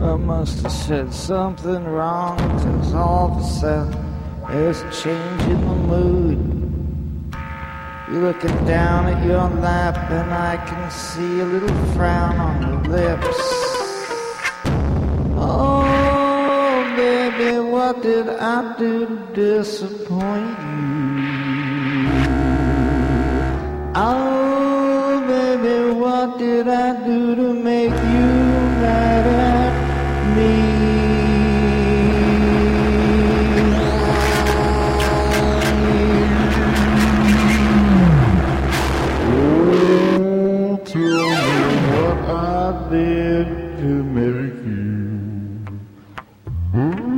I must have said something wrong, 'cause all of a sudden there's a change in the mood. You're looking down at your lap and I can see a little frown on your lips. Oh, baby, what did I do to disappoint you? Oh, baby, what did I do to make you mad at me? Oh, tell me what I did to make you.